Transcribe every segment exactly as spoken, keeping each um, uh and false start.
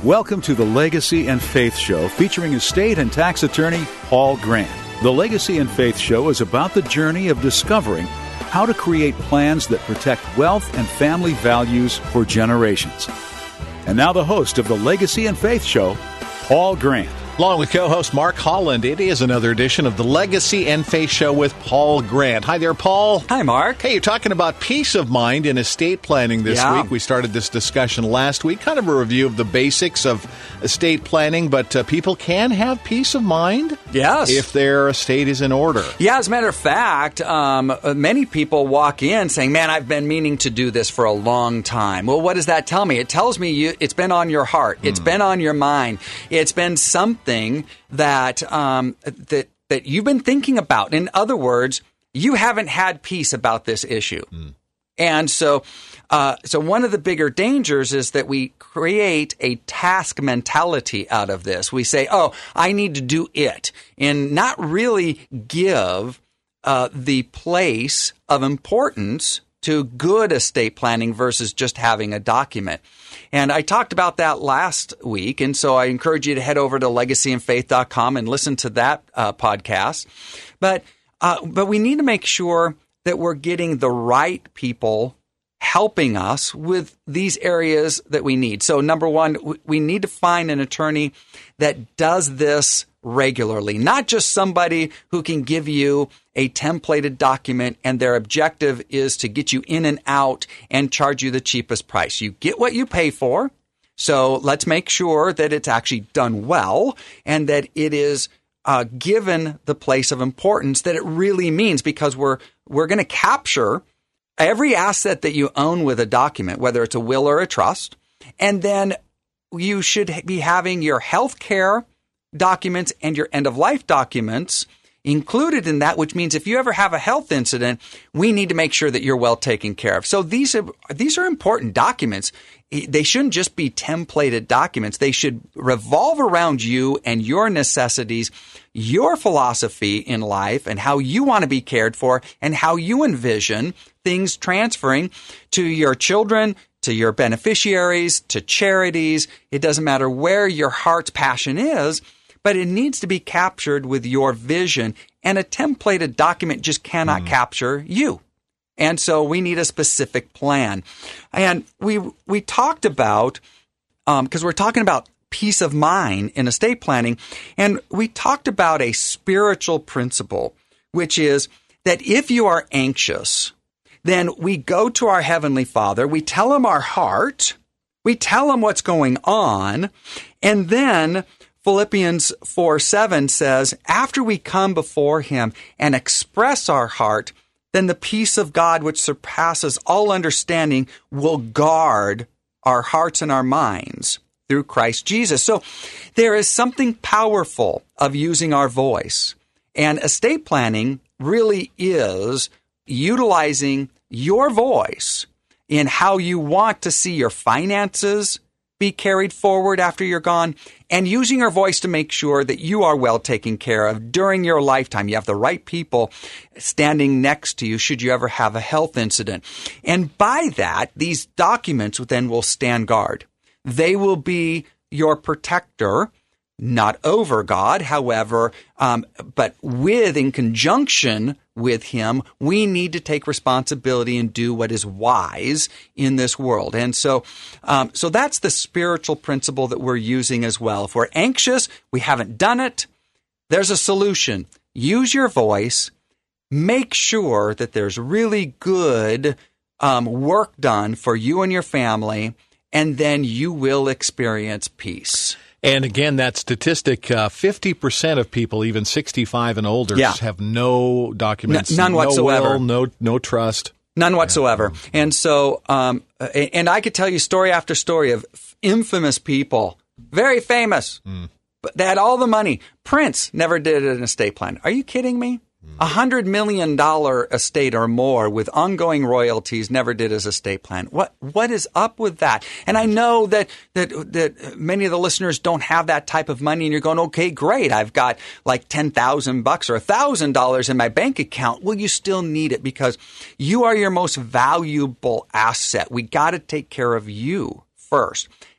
Welcome to the Legacy and Faith Show, featuring estate and tax attorney Paul Grant. The Legacy and Faith Show is about the journey of discovering how to create plans that protect wealth and family values for generations. And now the host of the Legacy and Faith Show, Paul Grant. Along with co-host Mark Holland, it is another edition of the Legacy and Faith Show with Paul Grant. Hi there, Paul. Hi, Mark. Hey, you're talking about peace of mind in estate planning this yeah. week. We started this discussion last week, kind of a review of the basics of estate planning, but uh, people can have peace of mind yes. if their estate is in order. Yeah, as a matter of fact, um, many people walk in saying, man, I've been meaning to do this for a long time. Well, what does that tell me? It tells me you, it's been on your heart. It's mm. been on your mind. It's been something Thing that um, that that you've been thinking about. In other words, you haven't had peace about this issue, mm. and so uh, so one of the bigger dangers is that we create a task mentality out of this. We say, "Oh, I need to do it," and not really give uh, the place of importance to good estate planning versus just having a document. And I talked about that last week, and so I encourage you to head over to legacy and faith dot com and listen to that uh, podcast. But uh, but we need to make sure that we're getting the right people helping us with these areas that we need. So number one, we need to find an attorney that does this regularly, not just somebody who can give you a templated document and their objective is to get you in and out and charge you the cheapest price. You get what you pay for. So let's make sure that it's actually done well and that it is uh, given the place of importance that it really means, because we're we're going to capture every asset that you own with a document, whether it's a will or a trust, and then you should be having your health care documents and your end-of-life documents included in that, which means if you ever have a health incident, we need to make sure that you're well taken care of. So these are, these are important documents. They shouldn't just be templated documents. They should revolve around you and your necessities, your philosophy in life, and how you want to be cared for, and how you envision things transferring to your children, to your beneficiaries, to charities. It doesn't matter where your heart's passion is, but it needs to be captured with your vision. And a templated document just cannot mm. capture you. And so we need a specific plan. And we we talked about, um, because we're talking about peace of mind in estate planning, and we talked about a spiritual principle, which is that if you are anxious, then we go to our Heavenly Father, we tell him our heart, we tell him what's going on, and then Philippians four seven says, after we come before him and express our heart, then the peace of God, which surpasses all understanding, will guard our hearts and our minds through Christ Jesus. So there is something powerful of using our voice. And estate planning really is utilizing your voice in how you want to see your finances be carried forward after you're gone, and using your voice to make sure that you are well taken care of during your lifetime. You have the right people standing next to you should you ever have a health incident. And by that, these documents then will stand guard. They will be your protector, not over God, however, um, but with, in conjunction with him, we need to take responsibility and do what is wise in this world. And so, um, so that's the spiritual principle that we're using as well. If we're anxious, we haven't done it, there's a solution. Use your voice. Make sure that there's really good um, work done for you and your family, and then you will experience peace. And again, that statistic, uh, fifty percent of people, even sixty-five and older, yeah. have no documents, N- none whatsoever. no will, no, no trust. None whatsoever. Yeah. And so, um, and I could tell you story after story of infamous people, very famous, mm. but they had all the money. Prince never did an estate plan. Are you kidding me? A hundred million dollar estate or more with ongoing royalties never did his estate plan. What what is up with that? And I know that that that many of the listeners don't have that type of money, and you're going, okay, great, I've got like ten thousand bucks or a thousand dollars in my bank account. Well, you still need it because you are your most valuable asset. We got to take care of you first.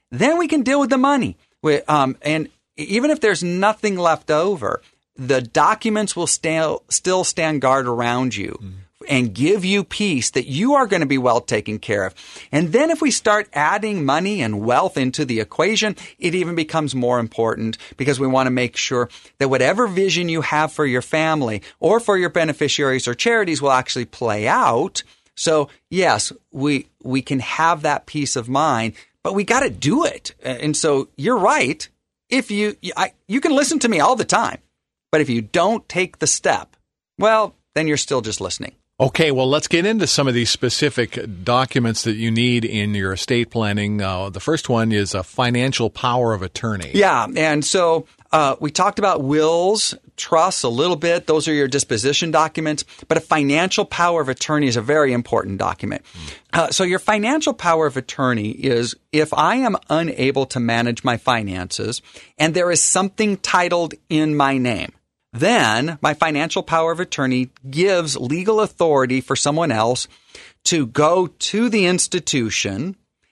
then we can deal with the money. We, um, and even if there's nothing left over, the documents will sta- still stand guard around you mm. and give you peace that you are going to be well taken care of. And then if we start adding money and wealth into the equation, it even becomes more important because we want to make sure that whatever vision you have for your family or for your beneficiaries or charities will actually play out. So yes, we we can have that peace of mind, but we got to do it. And so you're right. If you I, you can listen to me all the time, but if you don't take the step, well, then you're still just listening. Okay, well, let's get into some of these specific documents that you need in your estate planning. Uh, the first one is a financial power of attorney. Yeah, and so uh, we talked about wills, trusts a little bit. Those are your disposition documents. But a financial power of attorney is a very important document. Mm. Uh, so your financial power of attorney is if I am unable to manage my finances and there is something titled in my name, then my financial power of attorney gives legal authority for someone else to go to the institution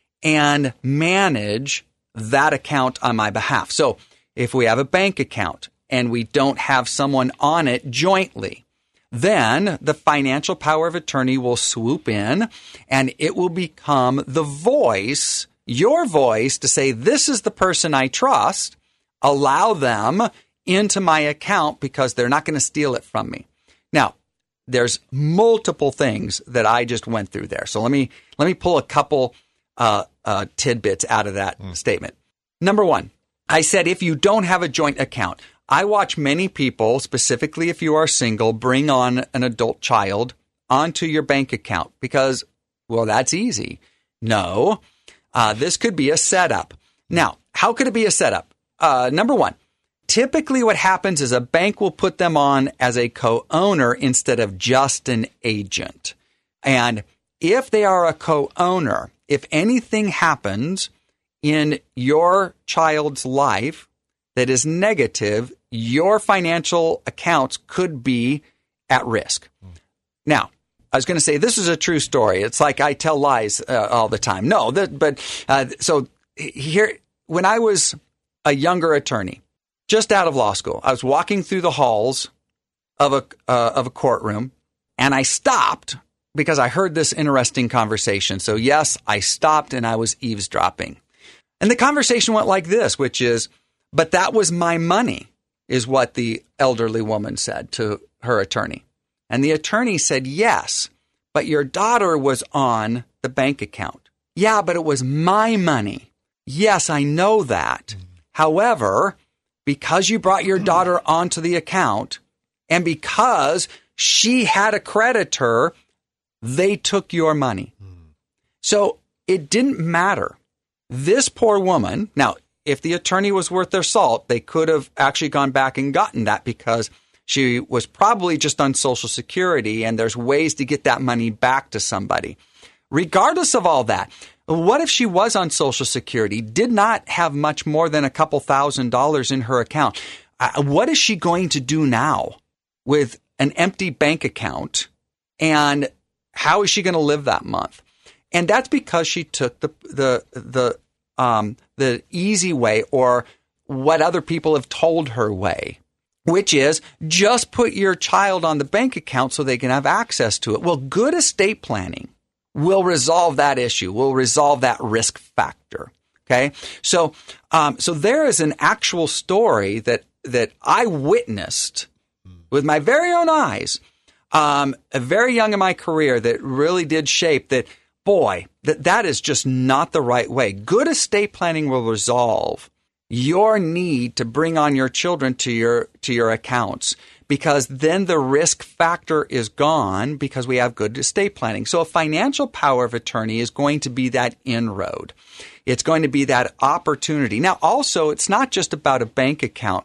and manage that account on my behalf. So if we have a bank account and we don't have someone on it jointly, then the financial power of attorney will swoop in and it will become the voice, your voice, to say, this is the person I trust. Allow them into my account because they're not going to steal it from me. Now, there's multiple things that I just went through there. So let me let me pull a couple uh, uh, tidbits out of that mm. statement. Number one, I said if you don't have a joint account, I watch many people, specifically if you are single, bring on an adult child onto your bank account because, well, that's easy. No, uh, this could be a setup. Now, how could it be a setup? Uh, number one, typically what happens is a bank will put them on as a co-owner instead of just an agent. And if they are a co-owner, if anything happens in your child's life that is negative, your financial accounts could be at risk. Mm. Now, I was going to say this is a true story. It's like I tell lies uh, all the time. No, that, but uh, so here, when I was a younger attorney, just out of law school, I was walking through the halls of a uh, of a courtroom, and I stopped because I heard this interesting conversation. So yes, I stopped and I was eavesdropping. And the conversation went like this, which is, but that was my money, is what the elderly woman said to her attorney. And the attorney said, yes, but your daughter was on the bank account. Yeah, but it was my money. Yes, I know that. Mm-hmm. However, because you brought your daughter onto the account and because she had a creditor, they took your money. Mm. So it didn't matter. This poor woman, now, if the attorney was worth their salt, they could have actually gone back and gotten that because she was probably just on Social Security and there's ways to get that money back to somebody. Regardless of all that, what if she was on Social Security, did not have much more than a couple thousand dollars in her account? Uh, what is she going to do now with an empty bank account? And how is she going to live that month? And that's because she took the the the um, the easy way, or what other people have told her way, which is just put your child on the bank account so they can have access to it. Well, good estate planning will resolve that issue, will resolve that risk factor. Okay, so um, so there is an actual story that that I witnessed with my very own eyes, um, very young in my career, that really did shape that. Boy, that that is just not the right way. Good estate planning will resolve your need to bring on your children to your to your accounts, because then the risk factor is gone because we have good estate planning. So a financial power of attorney is going to be that inroad. It's going to be that opportunity. Now, also, it's not just about a bank account.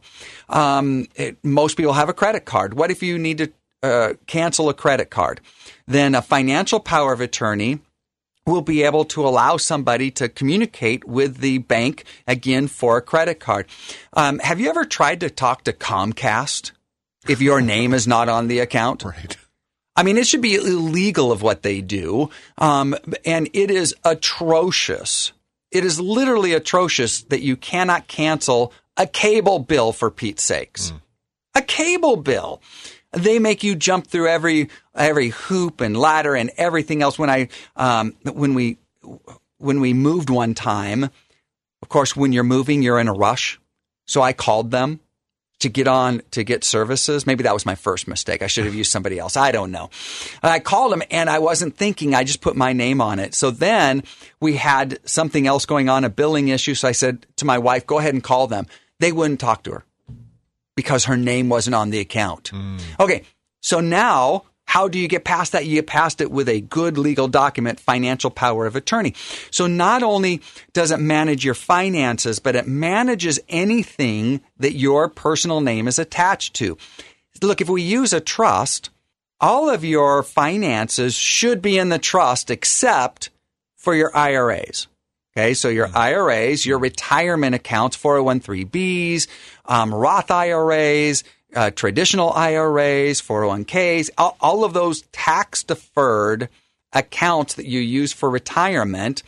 Um, it, most people have a credit card. What if you need to uh, cancel a credit card? Then a financial power of attorney will be able to allow somebody to communicate with the bank again for a credit card. Um, have you ever tried to talk to Comcast if your name is not on the account? Right. I mean, it should be illegal of what they do. Um, and it is atrocious it is literally atrocious that you cannot cancel a cable bill, for Pete's sakes. Mm. A cable bill. They make you jump through every every hoop and ladder and everything else. When I um, when we when we moved one time, of course, when you're moving, you're in a rush. So I called them to get on to get services. Maybe that was my first mistake. I should have used somebody else. I don't know. I called them and I wasn't thinking. I just put my name on it. So then we had something else going on, a billing issue. So I said to my wife, go ahead and call them. They wouldn't talk to her because her name wasn't on the account. Mm. Okay. So now, how do you get past that? You get past it with a good legal document, financial power of attorney. So not only does it manage your finances, but it manages anything that your personal name is attached to. Look, if we use a trust, all of your finances should be in the trust except for your I R As. Okay, so your I R As, your retirement accounts, four oh one three B's, um, Roth I R As, Uh, traditional I R As, four oh one K's, all, all of those tax-deferred accounts that you use for retirement,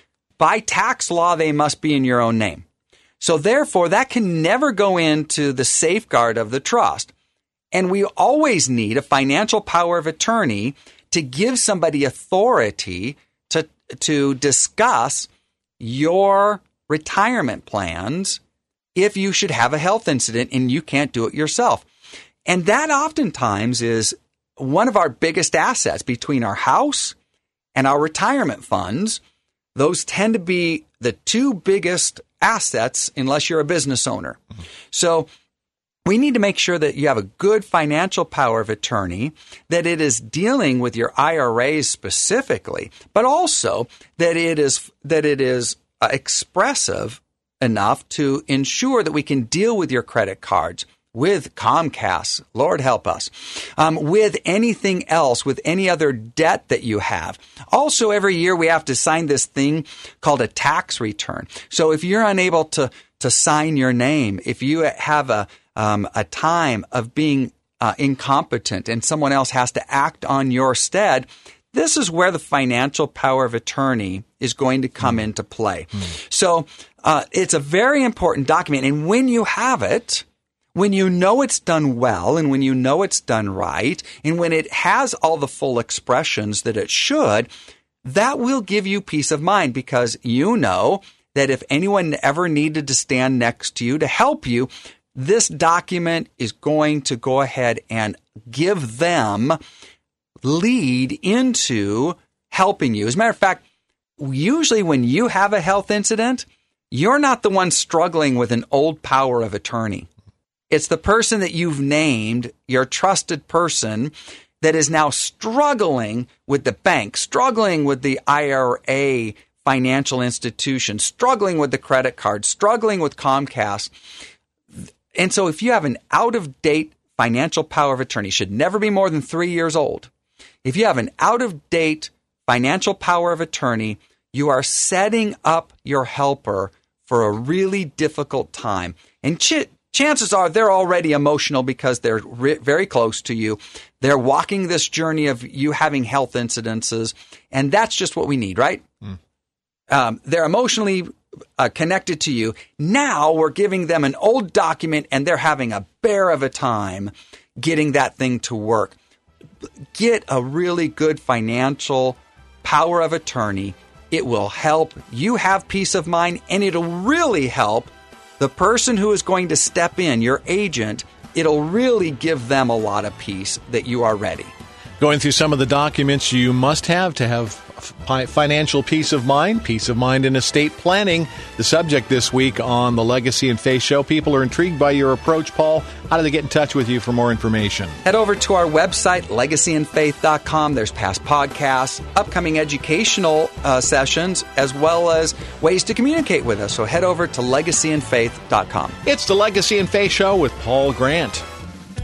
by tax law, they must be in your own name. So therefore, that can never go into the safeguard of the trust. And we always need a financial power of attorney to give somebody authority to, to discuss your retirement plans if you should have a health incident and you can't do it yourself. And that oftentimes is one of our biggest assets between our house and our retirement funds. Those tend to be the two biggest assets unless you're a business owner. Mm-hmm. So we need to make sure that you have a good financial power of attorney, that it is dealing with your I R As specifically, but also that it is, that it is uh, expressive enough to ensure that we can deal with your credit cards, with Comcast, Lord help us, um, with anything else, with any other debt that you have. Also, every year we have to sign this thing called a tax return. So if you're unable to to sign your name, if you have a um, a time of being uh, incompetent and someone else has to act on your stead, this is where the financial power of attorney is going to come mm. into play. Mm. So uh, it's a very important document. And when you have it, when you know it's done well and when you know it's done right, and when it has all the full expressions that it should, that will give you peace of mind, because you know that if anyone ever needed to stand next to you to help you, this document is going to go ahead and give them lead into helping you. As a matter of fact, usually when you have a health incident, you're not the one struggling with an old power of attorney. It's the person that you've named, your trusted person, that is now struggling with the bank, struggling with the I R A financial institution, struggling with the credit card, struggling with Comcast. And so if you have an out-of-date financial power of attorney, should never be more than three years old. If you have an out-of-date financial power of attorney, you are setting up your helper for a really difficult time. And ch- chances are they're already emotional because they're re- very close to you. They're walking this journey of you having health incidences, and that's just what we need, right? Mm. Um, they're emotionally uh, connected to you. Now we're giving them an old document, and they're having a bear of a time getting that thing to work. Get a really good financial power of attorney. It will help you have peace of mind, and it'll really help the person who is going to step in, your agent. It'll really give them a lot of peace that you are ready. Going through some of the documents you must have to have financial peace of mind, peace of mind in estate planning, the subject this week on the Legacy and Faith Show. People are intrigued by your approach, Paul. How do they get in touch with you for more information? Head over to our website, legacy and faith dot com. There's past podcasts, upcoming educational uh, sessions, as well as ways to communicate with us. So head over to legacy and faith dot com. It's the Legacy and Faith Show with Paul Grant.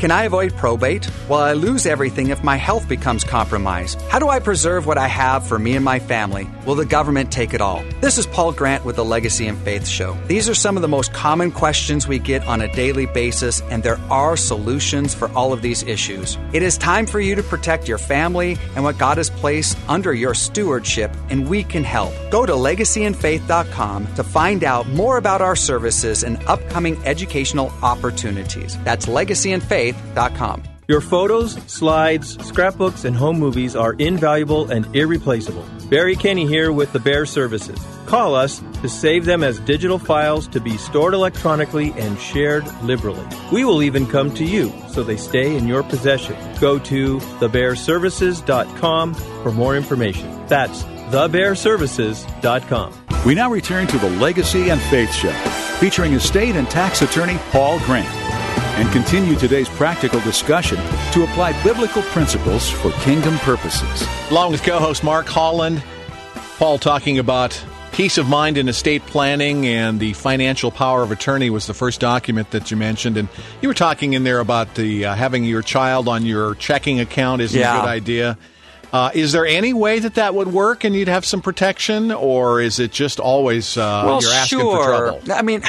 Can I avoid probate? Will I lose everything if my health becomes compromised? How do I preserve what I have for me and my family? Will the government take it all? This is Paul Grant with the Legacy and Faith Show. These are some of the most common questions we get on a daily basis, and there are solutions for all of these issues. It is time for you to protect your family and what God has placed under your stewardship, and we can help. Go to legacy and faith dot com to find out more about our services and upcoming educational opportunities. That's legacy and faith dot com. Your photos, slides, scrapbooks, and home movies are invaluable and irreplaceable. Barry Kenny here with the Bear Services. Call us to save them as digital files to be stored electronically and shared liberally. We will even come to you so they stay in your possession. Go to the bear services dot com for more information. That's the bear services dot com. We now return to the Legacy and Faith Show, featuring estate and tax attorney Paul Grant, and continue today's practical discussion to apply biblical principles for kingdom purposes. Along with co-host Mark Holland, Paul talking about peace of mind in estate planning, and the financial power of attorney was the first document that you mentioned. And you were talking in there about the uh, having your child on your checking account isn't Yeah. a good idea. Uh, is there any way that that would work and you'd have some protection, or is it just always uh, Well, you're asking sure. for trouble? I mean,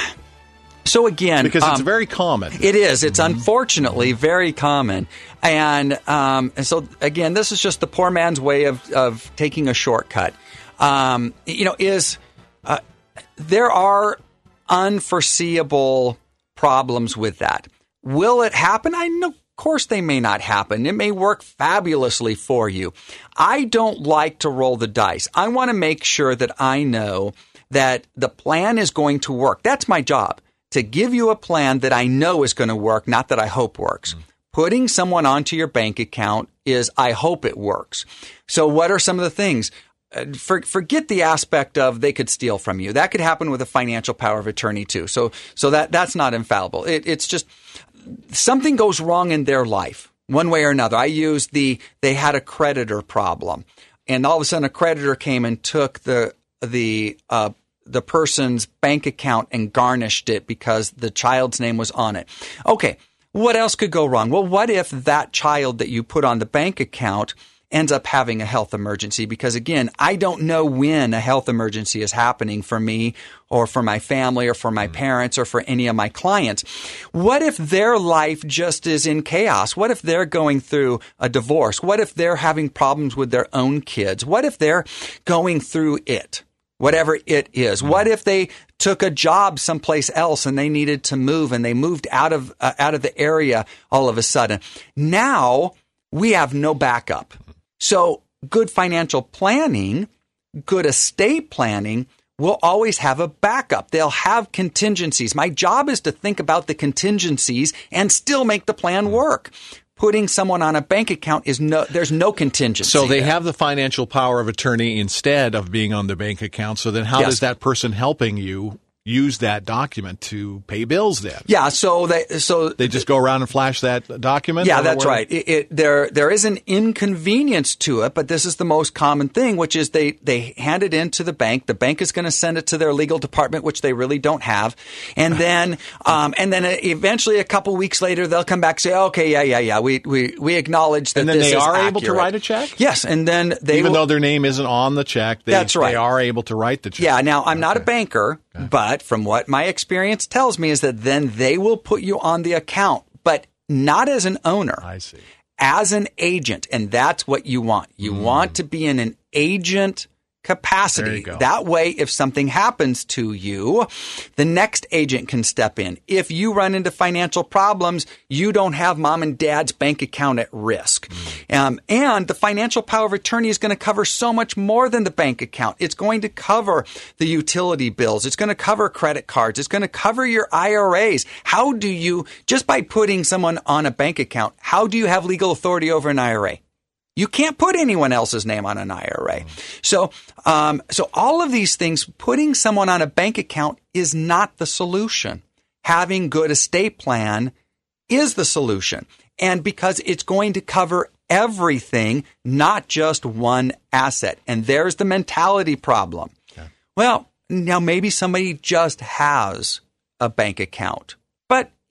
so again, Because it's um, very common. It is. It's unfortunately very common. And, um, and so, again, this is just the poor man's way of, of taking a shortcut. Um, you know, is uh, there are unforeseeable problems with that. Will it happen? I know. Of course, they may not happen. It may work fabulously for you. I don't like to roll the dice. I want to make sure that I know that the plan is going to work. That's my job, to give you a plan that I know is going to work, not that I hope works. Mm. Putting someone onto your bank account is I hope it works. So what are some of the things? Uh, for, forget the aspect of they could steal from you. That could happen with a financial power of attorney too. So so that that's not infallible. It, it's just something goes wrong in their life, one way or another. I used the, they had a creditor problem, and all of a sudden a creditor came and took the, the, uh, the person's bank account and garnished it because the child's name was on it. Okay. What else could go wrong? Well, what if that child that you put on the bank account ends up having a health emergency? Because again, I don't know when a health emergency is happening for me or for my family or for my parents or for any of my clients. What if their life just is in chaos? What if they're going through a divorce? What if they're having problems with their own kids? What if they're going through it, whatever it is? What if they took a job someplace else and they needed to move and they moved out of uh, out of the area all of a sudden? Now we have no backup. So good financial planning, good estate planning will always have a backup. They'll have contingencies. My job is to think about the contingencies and still make the plan work. Putting someone on a bank account is no, there's no contingency. So they there. have the financial power of attorney instead of being on the bank account. So then how Yes. does that person helping you use that document to pay bills then? Yeah, so they so They just go around and flash that document? Yeah, Or that's where- right. It, it, there, there is an inconvenience to it, but this is the most common thing, which is they, they hand it in to the bank. The bank is going to send it to their legal department, which they really don't have. And then, um, and then eventually a couple weeks later, they'll come back and say, okay, yeah, yeah, yeah, we, we, we acknowledge that And then this they is are able to accurate. write a check? Yes. And then they Even will, though their name isn't on the check, they, That's right. they are able to write the check. Yeah. Now, I'm not a Okay. banker, but from what my experience tells me is that then they will put you on the account, but not as an owner. I see. As an agent, and that's what you want. You Mm. want to be in an agent capacity. There you go. That way, if something happens to you, the next agent can step in. If you run into financial problems, you don't have mom and dad's bank account at risk. Mm. Um, and the financial power of attorney is going to cover so much more than the bank account. It's going to cover the utility bills. It's going to cover credit cards. It's going to cover your I R As. How do you, just by putting someone on a bank account, how do you have legal authority over an I R A? You can't put anyone else's name on an I R A. So, um, so all of these things, putting someone on a bank account is not the solution. Having good estate plan is the solution. And because it's going to cover everything, not just one asset. And there's the mentality problem. Okay. Well, now maybe somebody just has a bank account, but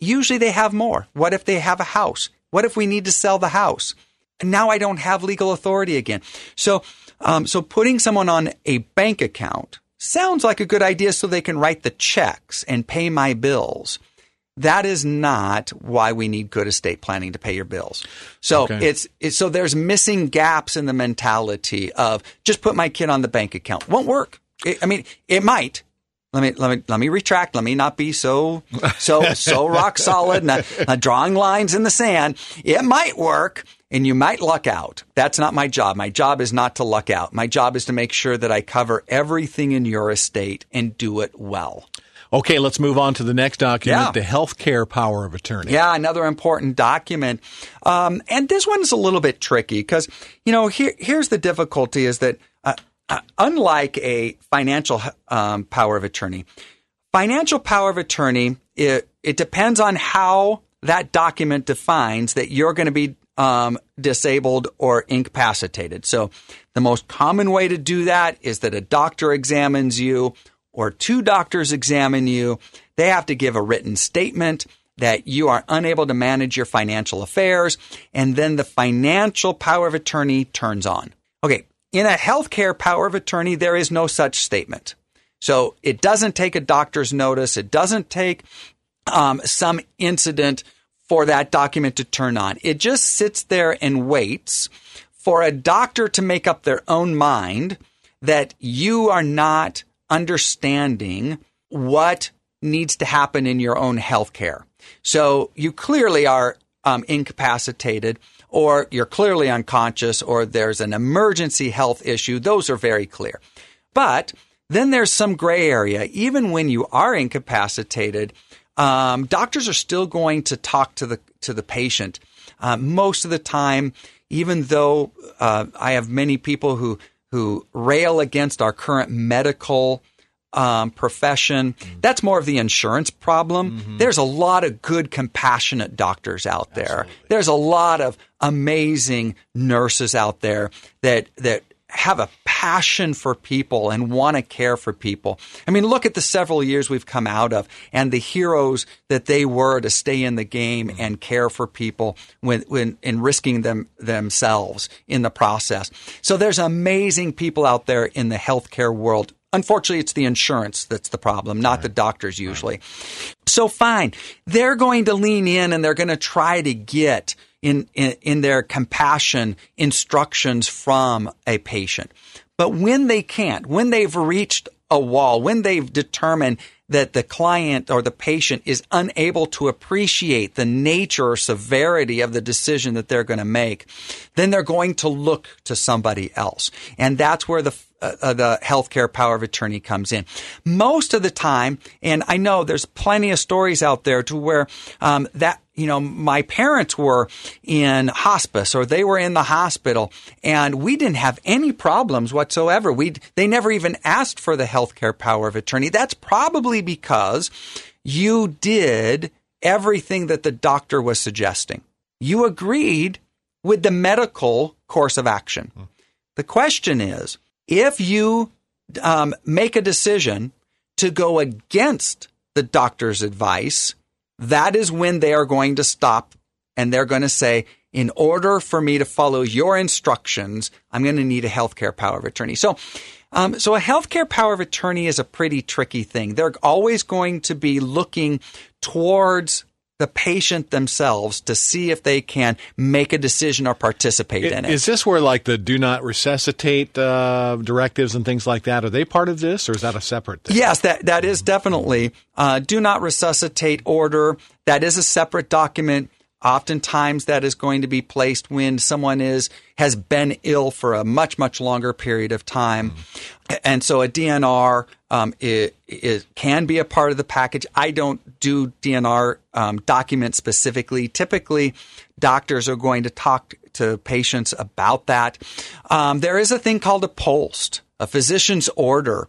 usually they have more. What if they have a house? What if we need to sell the house? And now I don't have legal authority again. So, um, so putting someone on a bank account sounds like a good idea so they can write the checks and pay my bills. That is not why we need good estate planning to pay your bills. So okay. it's, it's so there's missing gaps in the mentality of just put my kid on the bank account. Won't work. It, I mean, it might. Let me let me let me retract. Let me not be so so so rock solid, not, not drawing lines in the sand. It might work, and you might luck out. That's not my job. My job is not to luck out. My job is to make sure that I cover everything in your estate and do it well. Okay, let's move on to the next document, yeah. the healthcare power of attorney. Yeah, another important document. Um, and this one is a little bit tricky because, you know, here here's the difficulty is that uh, uh, unlike a financial um, power of attorney, financial power of attorney, it, it depends on how that document defines that you're going to be um, disabled or incapacitated. So the most common way to do that is that a doctor examines you or two doctors examine you. They have to give a written statement that you are unable to manage your financial affairs, and then the financial power of attorney turns on. Okay, in a healthcare power of attorney, there is no such statement. So it doesn't take a doctor's notice. It doesn't take um, some incident for that document to turn on. It just sits there and waits for a doctor to make up their own mind that you are not understanding what needs to happen in your own health care. So you clearly are um, incapacitated, or you're clearly unconscious, or there's an emergency health issue. Those are very clear. But then there's some gray area. Even when you are incapacitated, um, doctors are still going to talk to the to the patient. Uh, most of the time, even though uh, I have many people who who rail against our current medical um, profession. Mm-hmm. That's more of the insurance problem. Mm-hmm. There's a lot of good, compassionate doctors out there. Absolutely. There's a lot of amazing nurses out there that that have a passion for people and want to care for people. I mean, look at the several years we've come out of and the heroes that they were to stay in the game mm-hmm. and care for people when, when and risking them themselves in the process. So there's amazing people out there in the healthcare world. Unfortunately, it's the insurance that's the problem, not right. the doctors usually. Right. So fine, they're going to lean in and they're going to try to get In, in in their compassion instructions from a patient. But when they can't, when they've reached a wall, when they've determined that the client or the patient is unable to appreciate the nature or severity of the decision that they're going to make, then they're going to look to somebody else. And that's where the uh, the healthcare power of attorney comes in. Most of the time, and I know there's plenty of stories out there to where um, that you know, my parents were in hospice or they were in the hospital and we didn't have any problems whatsoever. We they never even asked for the healthcare power of attorney. That's probably because you did everything that the doctor was suggesting. You agreed with the medical course of action. The question is, if you um, make a decision to go against the doctor's advice, that is when they are going to stop and they're going to say, in order for me to follow your instructions, I'm going to need a healthcare power of attorney. So, um, so a healthcare power of attorney is a pretty tricky thing. They're always going to be looking towards the patient themselves to see if they can make a decision or participate it, in it. Is this where like the do not resuscitate uh, directives and things like that, are they part of this or is that a separate thing? Yes, that, that is definitely uh, do not resuscitate order. That is a separate document. Oftentimes that is going to be placed when someone is has been ill for a much, much longer period of time. Mm. And so a D N R um, it, it can be a part of the package. I don't do D N R um, documents specifically. Typically, doctors are going to talk to patients about that. Um, there is a thing called a POLST, a physician's order.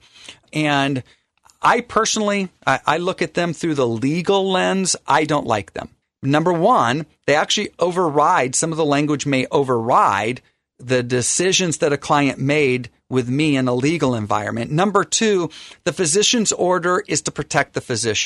And I personally, I, I look at them through the legal lens. I don't like them. Number one, they actually override, some of the language may override the decisions that a client made with me in a legal environment. Number two, the physician's order is to protect the physician.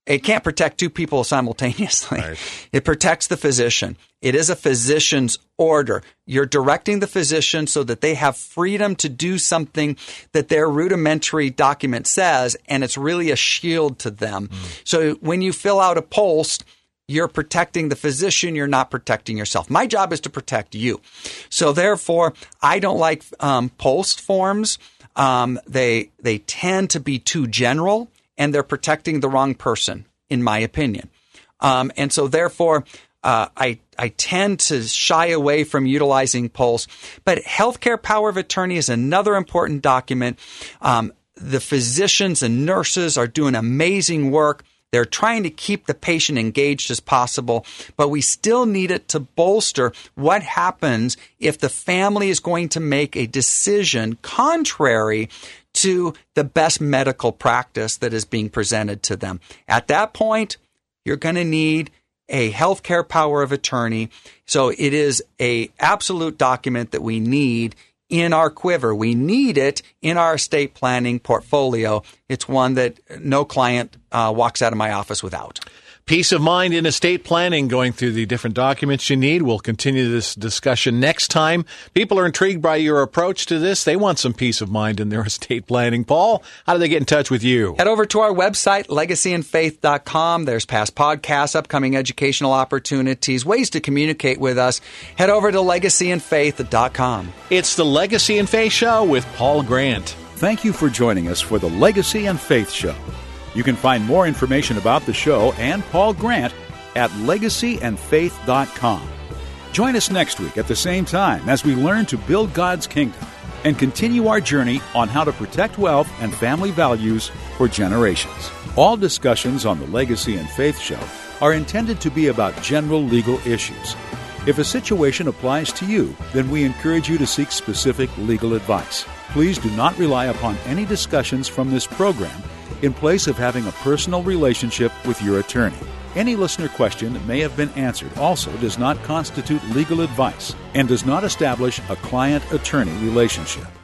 it can't protect two people simultaneously. Right. It protects the physician. It is a physician's order. You're directing the physician so that they have freedom to do something that their rudimentary document says, and it's really a shield to them. Mm. So when you fill out a post, you're protecting the physician. You're not protecting yourself. My job is to protect you. So therefore, I don't like um, post forms. Um, they they tend to be too general, and they're protecting the wrong person, in my opinion. Um, and so therefore, uh, I I tend to shy away from utilizing polls. But healthcare power of attorney is another important document. Um, the physicians and nurses are doing amazing work. They're trying to keep the patient engaged as possible, but we still need it to bolster what happens if the family is going to make a decision contrary to the best medical practice that is being presented to them. At that point, you're going to need a healthcare power of attorney. So it is a absolute document that we need in our quiver. We need it in our estate planning portfolio. It's one that no client uh, walks out of my office without. Peace of mind in estate planning, going through the different documents you need. We'll continue this discussion next time. People are intrigued by your approach to this. They want some peace of mind in their estate planning. Paul, how do they get in touch with you? Head over to our website, legacy and faith dot com. There's past podcasts, upcoming educational opportunities, ways to communicate with us. Head over to legacy and faith dot com. It's the Legacy and Faith Show with Paul Grant. Thank you for joining us for the Legacy and Faith Show. You can find more information about the show and Paul Grant at legacy and faith dot com. Join us next week at the same time as we learn to build God's kingdom and continue our journey on how to protect wealth and family values for generations. All discussions on the Legacy and Faith Show are intended to be about general legal issues. If a situation applies to you, then we encourage you to seek specific legal advice. Please do not rely upon any discussions from this program in place of having a personal relationship with your attorney. Any listener question that may have been answered also does not constitute legal advice and does not establish a client-attorney relationship.